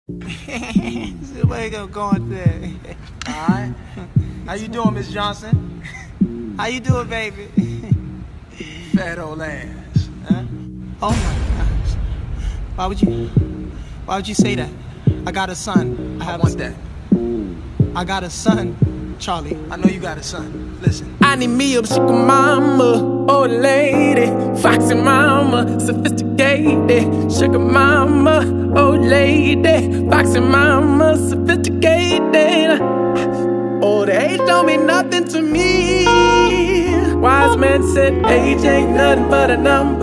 See where you going today. Alright. How you doing, Miss Johnson? How you doing, baby? Fat old ass. Huh? Oh my gosh. Why would you say that? I got a son. I want that. I got a son, Charlie. I know you got a son. Listen. I need me a sugar mama, old lady, foxy mama, sophisticated. Sugar mama, old lady, foxy mama, sophisticated. Old age don't mean nothing to me. Wise man said age ain't nothing but a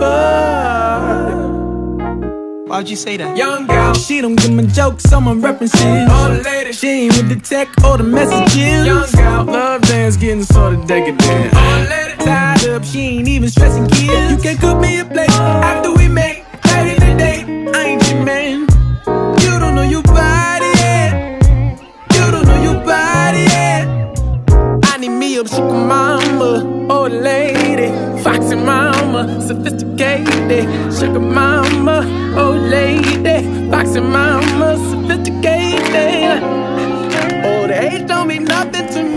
number. Why'd you say that? Young girl, she don't give me jokes, so my references. Old lady, she ain't with the tech or the messages. Young girl, love dance getting sorta decadent. Old lady, tied up, she ain't even stressing kids. You can cook me a plate after we make 30 today. I ain't your man. You don't know your body yet. You don't know your body yet. I need me a sugar mama, old lady, foxy mama, sophisticated. Sugar mama, old lady, foxy mama, sophisticated. Old age don't mean nothing to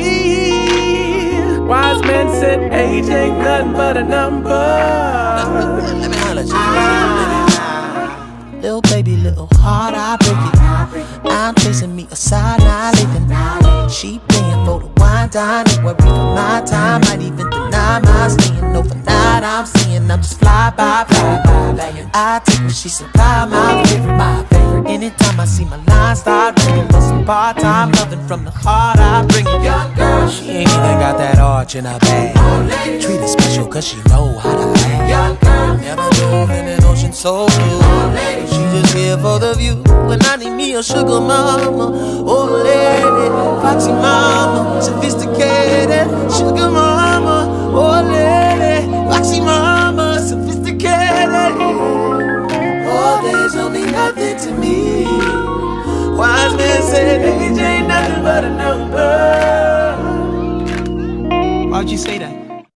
me. Wise man said age ain't nothing but a number. Let me holler at you. Little baby, little heart, I break it. I'm chasing me a side, not living. She paying for the wine, dine, ain't worried for my time. Might even deny my staying overnight. I'm seeing I'm just fly by. I take what she supply, my favorite. Anytime I see my line start ringing, for some part-time loving from the heart, I bring it. Young girl, she ain't even got that arch in her bag. Treat her special cause she know how to act. Young girl, never knew in an ocean so blue. She just here for the view. And I need me a sugar mama, old lady, foxy mama, sophisticated. Sugar mama, old lady, foxy mama, sophisticated. All days don't mean nothing to me. Wise man said age ain't nothing but a number. Why'd you say that?